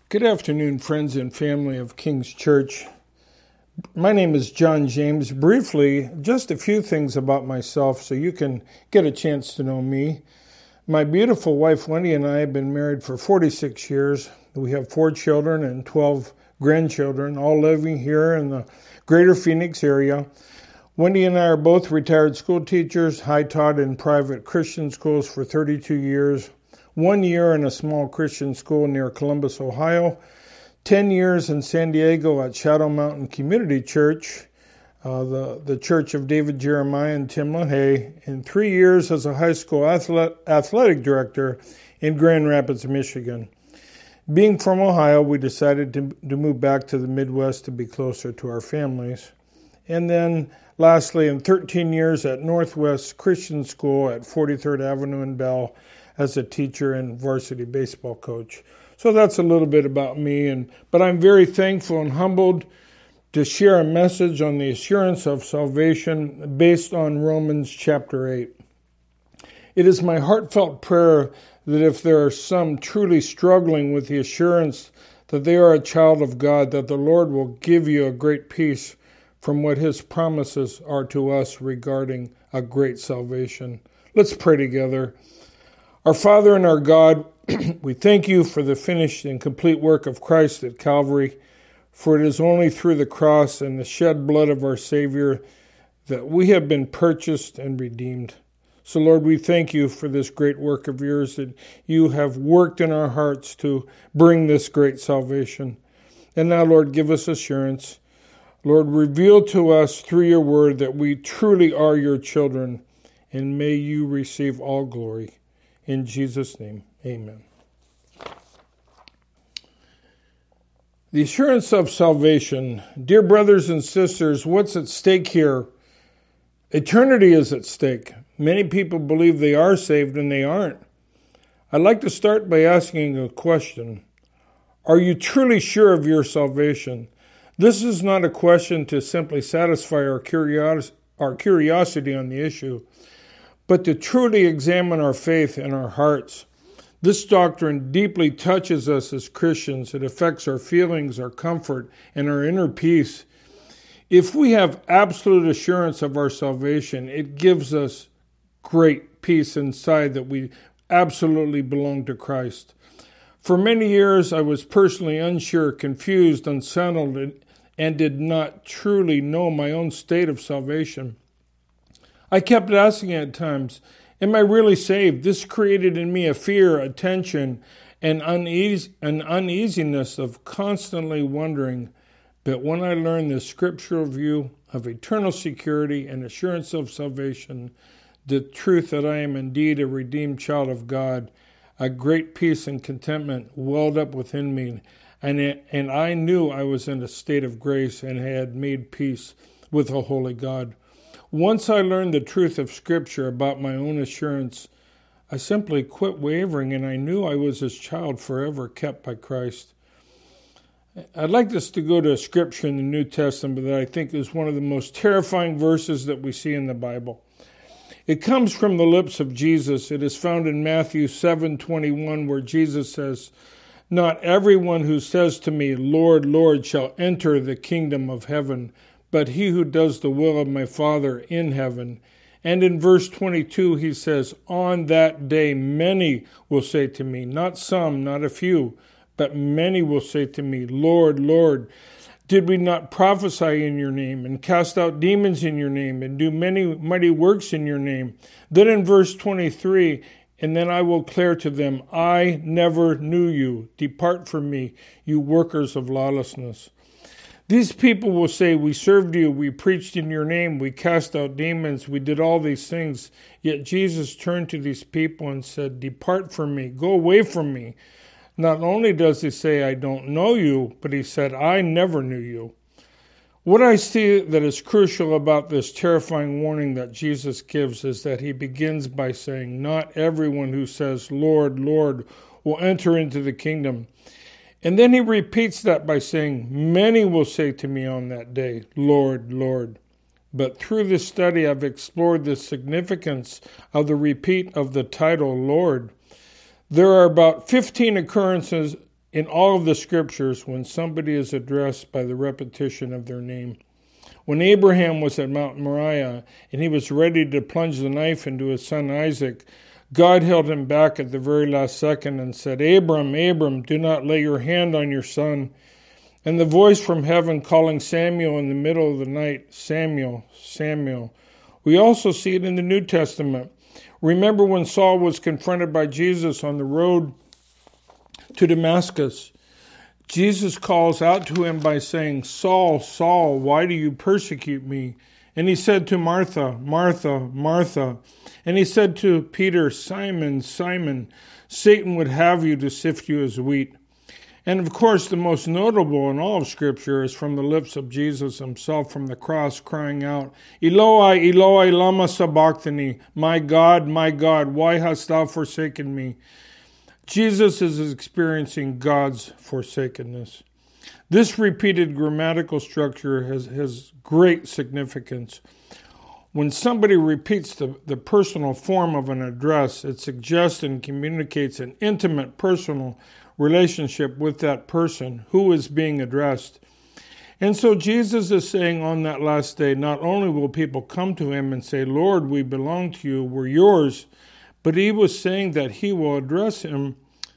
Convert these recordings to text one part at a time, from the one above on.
Good afternoon, friends and family of King's Church. My name is John James. Briefly, just a few things about myself so you can get a chance to know me. My beautiful wife, Wendy, and I have been married for 46 years. We have 4 children and 12 grandchildren, all living here in the greater Phoenix area. Wendy and I are both retired school teachers. I taught in private Christian schools for 32 years. 1 year in a small Christian school near Columbus, Ohio, 10 years in San Diego at Shadow Mountain Community Church, the Church of David Jeremiah and Tim LaHaye, and 3 years as a high school athletic director in Grand Rapids, Michigan. Being from Ohio, we decided to move back to the Midwest to be closer to our families. And then, lastly, in 13 years at Northwest Christian School at 43rd Avenue in Bell, as a teacher and varsity baseball coach. So that's a little bit about me, but I'm very thankful and humbled to share a message on the assurance of salvation based on Romans chapter 8. It is my heartfelt prayer that if there are some truly struggling with the assurance that they are a child of God, that the Lord will give you a great peace from what His promises are to us regarding a great salvation. Let's pray together. Our Father and our God, we thank you for the finished and complete work of Christ at Calvary, for it is only through the cross and the shed blood of our Savior that we have been purchased and redeemed. So, Lord, we thank you for this great work of yours that you have worked in our hearts to bring this great salvation. And now, Lord, give us assurance. Lord, reveal to us through your word that we truly are your children, and may you receive all glory. In Jesus' name, amen. The assurance of salvation. Dear brothers and sisters, what's at stake here? Eternity is at stake. Many people believe they are saved and they aren't. I'd like to start by asking a question. Are you truly sure of your salvation? This is not a question to simply satisfy our curiosity on the issue, but to truly examine our faith and our hearts. This doctrine deeply touches us as Christians. It affects our feelings, our comfort, and our inner peace. If we have absolute assurance of our salvation, it gives us great peace inside that we absolutely belong to Christ. For many years, I was personally unsure, confused, unsettled, and did not truly know my own state of salvation. I kept asking at times, am I really saved? This created in me a fear, a tension, an uneasiness of constantly wondering. But when I learned the scriptural view of eternal security and assurance of salvation, the truth that I am indeed a redeemed child of God, a great peace and contentment welled up within me, and I knew I was in a state of grace and had made peace with a holy God. Once I learned the truth of Scripture about my own assurance, I simply quit wavering, and I knew I was His child forever, kept by Christ. I'd like us to go to a scripture in the New Testament that I think is one of the most terrifying verses that we see in the Bible. It comes from the lips of Jesus. It is found in Matthew 7:21, where Jesus says, "Not everyone who says to me, 'Lord, Lord,' shall enter the kingdom of heaven, but he who does the will of my Father in heaven." And in verse 22, he says, "On that day many will say to me," not some, not a few, but many will say to me, "Lord, Lord, did we not prophesy in your name, and cast out demons in your name, and do many mighty works in your name?" Then in verse 23, "And then I will declare to them, I never knew you. Depart from me, you workers of lawlessness." These people will say, "We served you, we preached in your name, we cast out demons, we did all these things." Yet Jesus turned to these people and said, "Depart from me, go away from me." Not only does He say, "I don't know you," but He said, "I never knew you." What I see that is crucial about this terrifying warning that Jesus gives is that He begins by saying, not everyone who says, "Lord, Lord," will enter into the kingdom. And then He repeats that by saying, "Many will say to me on that day, 'Lord, Lord.'" But through this study, I've explored the significance of the repeat of the title, Lord. There are about 15 occurrences in all of the scriptures when somebody is addressed by the repetition of their name. When Abraham was at Mount Moriah and he was ready to plunge the knife into his son Isaac, God held him back at the very last second and said, "Abram, Abram, do not lay your hand on your son." And the voice from heaven calling Samuel in the middle of the night, "Samuel, Samuel." We also see it in the New Testament. Remember when Saul was confronted by Jesus on the road to Damascus? Jesus calls out to him by saying, "Saul, Saul, why do you persecute me?" And he said to Martha, "Martha, Martha." And he said to Peter, "Simon, Simon, Satan would have you to sift you as wheat." And of course, the most notable in all of Scripture is from the lips of Jesus himself from the cross, crying out, "Eloi, Eloi, lama sabachthani, my God, why hast thou forsaken me?" Jesus is experiencing God's forsakenness. This repeated grammatical structure has great significance. When somebody repeats the personal form of an address, it suggests and communicates an intimate personal relationship with that person who is being addressed. And so Jesus is saying on that last day, not only will people come to him and say, "Lord, we belong to you, we're yours," but he was saying that they will address him,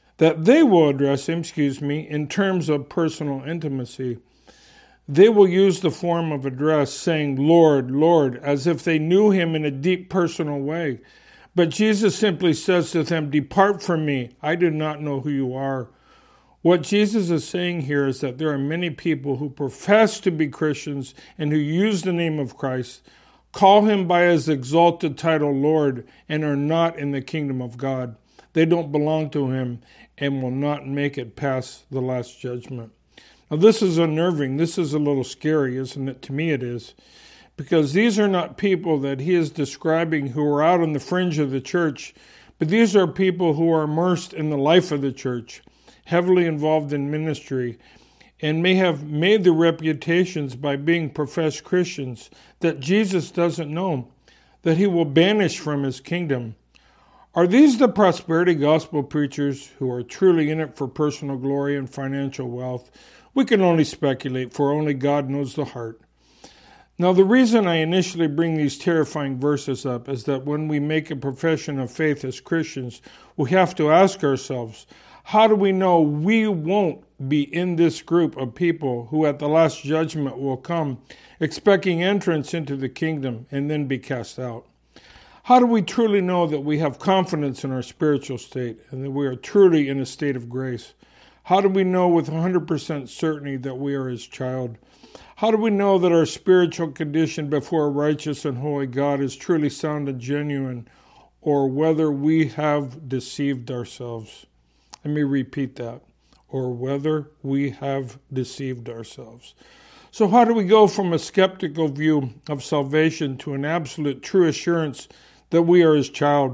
in terms of personal intimacy. They will use the form of address saying, "Lord, Lord," as if they knew him in a deep personal way. But Jesus simply says to them, "Depart from me, I do not know who you are." What Jesus is saying here is that there are many people who profess to be Christians and who use the name of Christ, call him by his exalted title Lord, and are not in the kingdom of God. They don't belong to him and will not make it past the last judgment. Now this is unnerving. This is a little scary, isn't it? To me it is. Because these are not people that he is describing who are out on the fringe of the church, but these are people who are immersed in the life of the church, heavily involved in ministry, and may have made their reputations by being professed Christians that Jesus doesn't know, that he will banish from his kingdom. Are these the prosperity gospel preachers who are truly in it for personal glory and financial wealth? We can only speculate, for only God knows the heart. Now, the reason I initially bring these terrifying verses up is that when we make a profession of faith as Christians, we have to ask ourselves, how do we know we won't be in this group of people who at the last judgment will come, expecting entrance into the kingdom and then be cast out? How do we truly know that we have confidence in our spiritual state and that we are truly in a state of grace? How do we know with 100% certainty that we are his child? How do we know that our spiritual condition before a righteous and holy God is truly sound and genuine, or whether we have deceived ourselves? Let me repeat that. Or whether we have deceived ourselves. So how do we go from a skeptical view of salvation to an absolute true assurance that we are his child?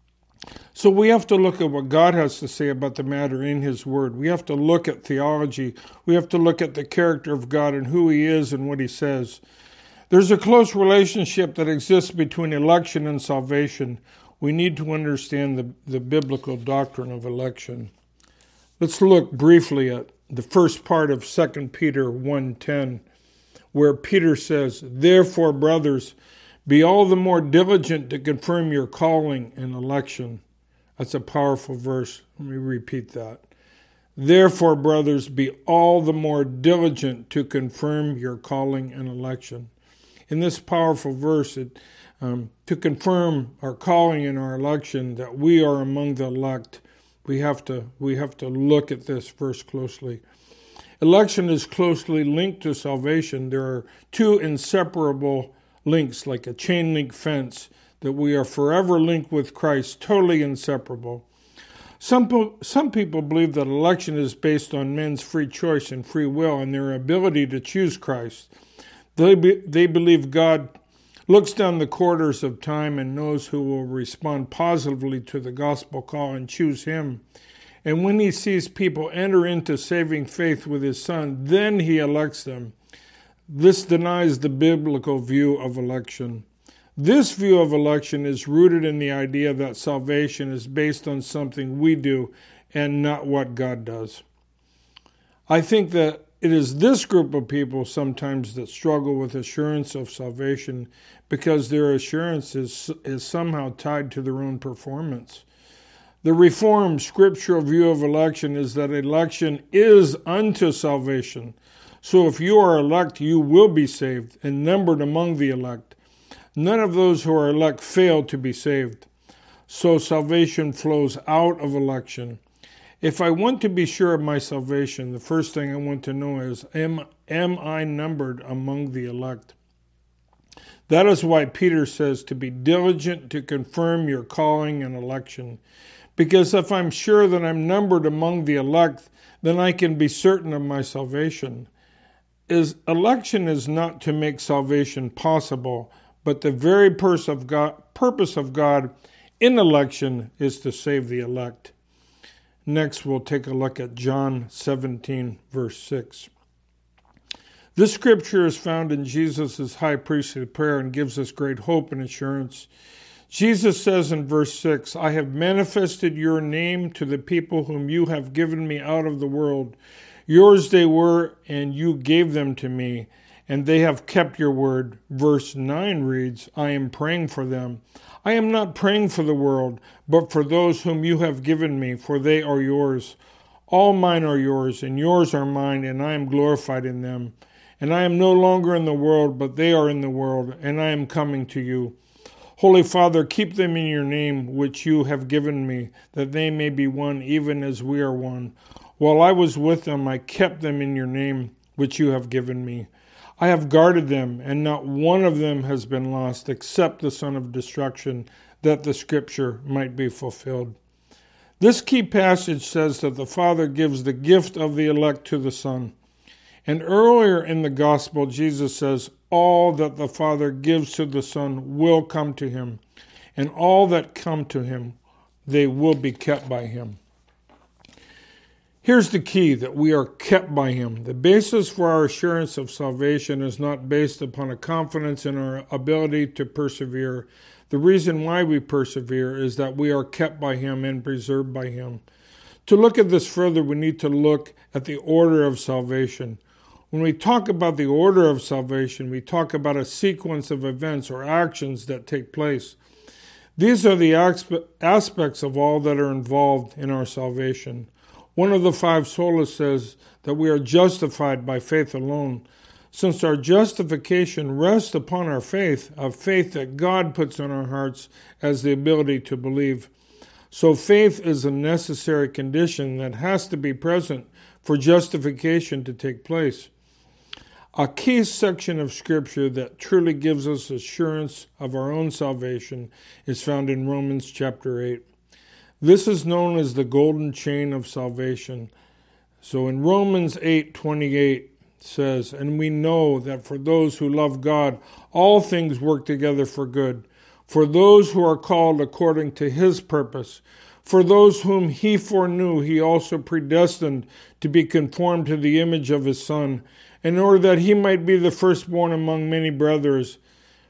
So we have to look at what God has to say about the matter in his word. We have to look at theology. We have to look at the character of God and who he is and what he says. There's a close relationship that exists between election and salvation. We need to understand the biblical doctrine of election. Let's look briefly at the first part of 2 Peter 1:10, where Peter says, "Therefore, brothers, be all the more diligent to confirm your calling and election." That's a powerful verse. Let me repeat that. Therefore, brothers, be all the more diligent to confirm your calling and election. In this powerful verse, to confirm our calling and our election, that we are among the elect, we have to look at this verse closely. Election is closely linked to salvation. There are two inseparable links, like a chain link fence, that we are forever linked with Christ, totally inseparable. Some people believe that election is based on men's free choice and free will and their ability to choose Christ. They believe God looks down the corridors of time and knows who will respond positively to the gospel call and choose him. And when he sees people enter into saving faith with his Son, then he elects them. This denies the biblical view of election. This view of election is rooted in the idea that salvation is based on something we do and not what God does. I think that it is this group of people sometimes that struggle with assurance of salvation because their assurance is somehow tied to their own performance. The Reformed scriptural view of election is that election is unto salvation. So if you are elect, you will be saved and numbered among the elect. None of those who are elect fail to be saved. So salvation flows out of election. If I want to be sure of my salvation, the first thing I want to know is, am I numbered among the elect? That is why Peter says to be diligent to confirm your calling and election. Because if I'm sure that I'm numbered among the elect, then I can be certain of my salvation. Election is not to make salvation possible, but the very purpose of God in election is to save the elect. Next, we'll take a look at John 17, verse 6. This scripture is found in Jesus' high priestly prayer and gives us great hope and assurance. Jesus says in verse 6, I have manifested your name to the people whom you have given me out of the world. Yours they were, and you gave them to me, and they have kept your word. Verse 9 reads, I am praying for them. I am not praying for the world, but for those whom you have given me, for they are yours. All mine are yours, and yours are mine, and I am glorified in them. And I am no longer in the world, but they are in the world, and I am coming to you. Holy Father, keep them in your name, which you have given me, that they may be one, even as we are one. While I was with them, I kept them in your name, which you have given me. I have guarded them, and not one of them has been lost, except the son of destruction, that the scripture might be fulfilled. This key passage says that the Father gives the gift of the elect to the Son. And earlier in the gospel, Jesus says, all that the Father gives to the Son will come to him, and all that come to him, they will be kept by him. Here's the key, that we are kept by him. The basis for our assurance of salvation is not based upon a confidence in our ability to persevere. The reason why we persevere is that we are kept by him and preserved by him. To look at this further, we need to look at the order of salvation. When we talk about the order of salvation, we talk about a sequence of events or actions that take place. These are the aspects of all that are involved in our salvation. One of the five solas says that we are justified by faith alone. Since our justification rests upon our faith, a faith that God puts in our hearts as the ability to believe. So faith is a necessary condition that has to be present for justification to take place. A key section of Scripture that truly gives us assurance of our own salvation is found in Romans chapter 8. This is known as the golden chain of salvation. So in Romans 8:28 says, and we know that for those who love God, all things work together for good, for those who are called according to his purpose. For those whom he foreknew, he also predestined to be conformed to the image of his Son, in order that he might be the firstborn among many brothers.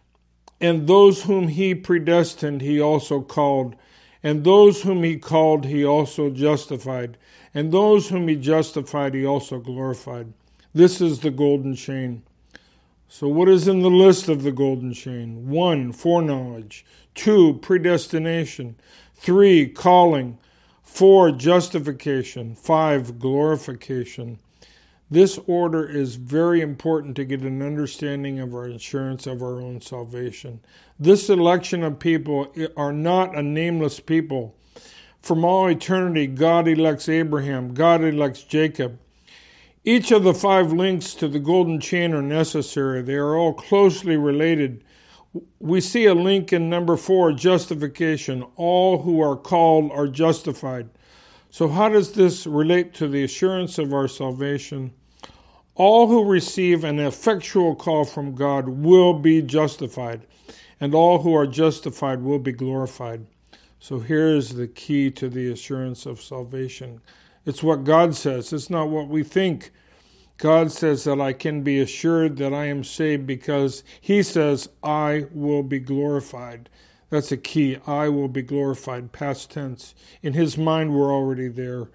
And those whom he predestined, he also called. And those whom he called, he also justified. And those whom he justified, he also glorified. This is the golden chain. So what is in the list of the golden chain? 1, foreknowledge. 2, predestination. 3, calling. 4, justification. 5, glorification. This order is very important to get an understanding of our assurance of our own salvation. This election of people are not a nameless people. From all eternity, God elects Abraham, God elects Jacob. Each of the 5 links to the golden chain are necessary. They are all closely related. We see a link in number 4, justification. All who are called are justified. So how does this relate to the assurance of our salvation? All who receive an effectual call from God will be justified, and all who are justified will be glorified. So here's the key to the assurance of salvation. It's what God says. It's not what we think. God says that I can be assured that I am saved because he says I will be glorified. That's a key. I will be glorified, past tense. In his mind, we're already there.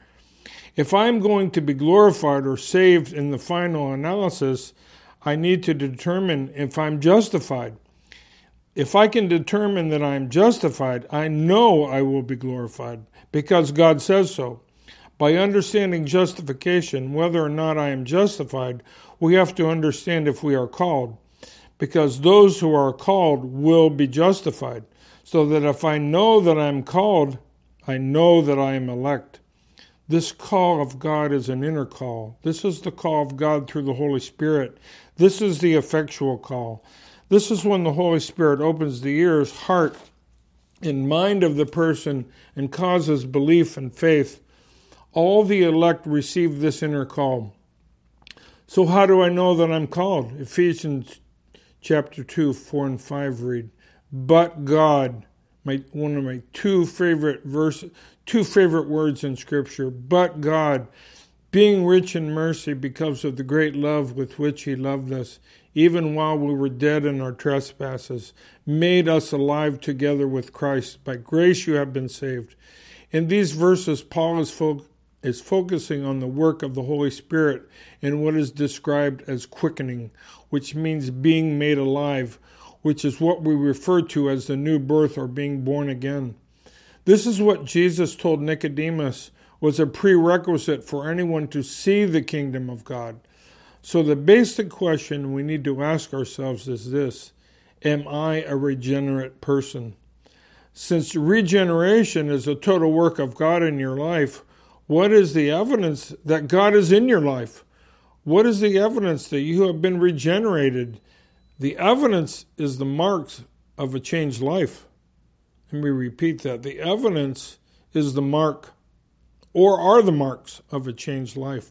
If I'm going to be glorified or saved in the final analysis, I need to determine if I'm justified. If I can determine that I am justified, I know I will be glorified because God says so. By understanding justification, whether or not I am justified, we have to understand if we are called, because those who are called will be justified. So that if I know that I am called, I know that I am elect. This call of God is an inner call. This is the call of God through the Holy Spirit. This is the effectual call. This is when the Holy Spirit opens the ears, heart, and mind of the person and causes belief and faith. All the elect receive this inner call. So how do I know that I'm called? Ephesians chapter 2, 4 and 5 read, "But God," one of my two favorite words in Scripture, "But God, being rich in mercy because of the great love with which He loved us, even while we were dead in our trespasses, made us alive together with Christ. By grace you have been saved." In these verses, Paul is focusing on the work of the Holy Spirit in what is described as quickening, which means being made alive, which is what we refer to as the new birth or being born again. This is what Jesus told Nicodemus was a prerequisite for anyone to see the kingdom of God. So the basic question we need to ask ourselves is this: am I a regenerate person? Since regeneration is a total work of God in your life, what is the evidence that God is in your life? What is the evidence that you have been regenerated? The evidence is the marks of a changed life. Let me repeat that. The evidence is the mark, or are the marks of a changed life.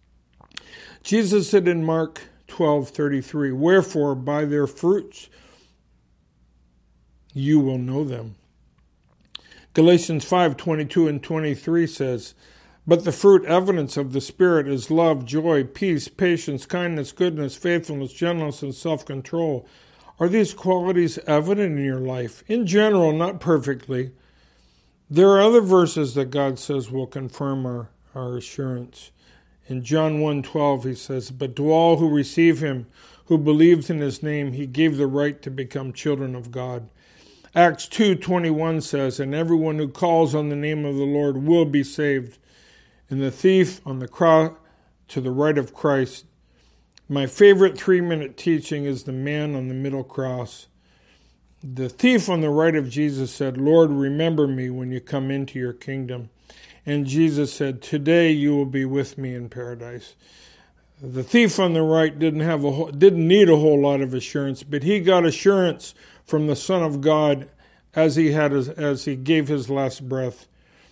Jesus said in Mark 12:33, "Wherefore by their fruits you will know them." Galatians 5:22 and 23 says, "But the fruit evidence of the Spirit is love, joy, peace, patience, kindness, goodness, faithfulness, gentleness, and self-control." Are these qualities evident in your life? In general, not perfectly. There are other verses that God says will confirm our assurance. In John 1:12 he says, "But to all who receive him, who believed in his name, he gave the right to become children of God." Acts 2:21 says, "And everyone who calls on the name of the Lord will be saved." And the thief on the cross to the right of Christ. My favorite 3-minute teaching is the man on the middle cross. The thief on the right of Jesus said, "Lord, remember me when you come into your kingdom." And Jesus said, "Today you will be with me in paradise." The thief on the right didn't need a whole lot of assurance, but he got assurance from the Son of God as he gave his last breath.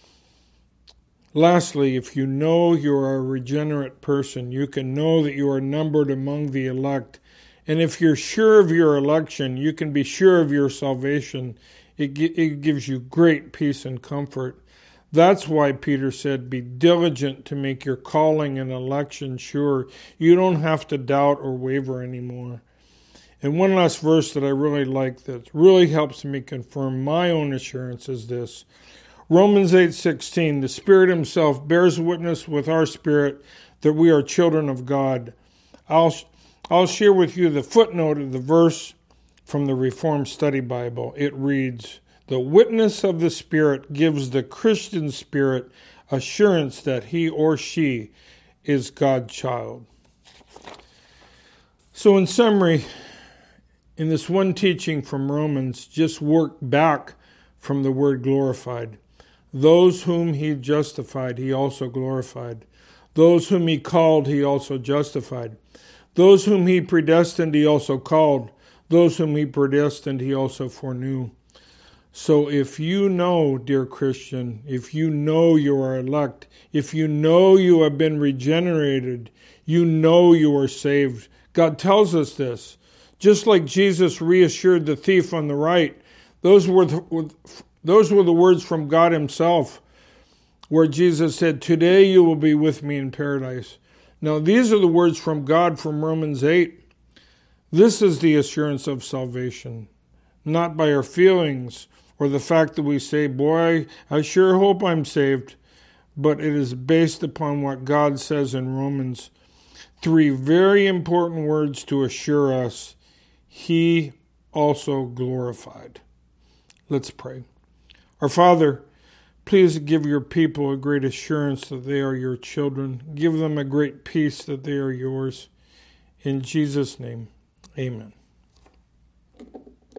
Lastly, if you know you are a regenerate person, you can know that you are numbered among the elect. And if you're sure of your election, you can be sure of your salvation. It gives you great peace and comfort. That's why Peter said, "Be diligent to make your calling and election sure." You don't have to doubt or waver anymore. And one last verse that I really like that really helps me confirm my own assurance is this. Romans 8:16, "The Spirit himself bears witness with our spirit that we are children of God." I'll share with you the footnote of the verse from the Reformed Study Bible. It reads, "The witness of the Spirit gives the Christian spirit assurance that he or she is God's child." So in summary, in this one teaching from Romans, just work back from the word glorified. Those whom he justified, he also glorified. Those whom he called, he also justified. Those whom he predestined, he also called. Those whom he predestined, he also foreknew. So if you know, dear Christian, if you know you are elect, if you know you have been regenerated, you know you are saved. God tells us this. Just like Jesus reassured the thief on the right, those were the words from God himself, where Jesus said, "Today you will be with me in paradise." Now these are the words from God from Romans 8. This is the assurance of salvation, not by our feelings or the fact that we say, "Boy, I sure hope I'm saved," but it is based upon what God says in Romans. 3 very important words to assure us, He also glorified. Let's pray. Our Father, please give your people a great assurance that they are your children. Give them a great peace that they are yours. In Jesus' name, amen.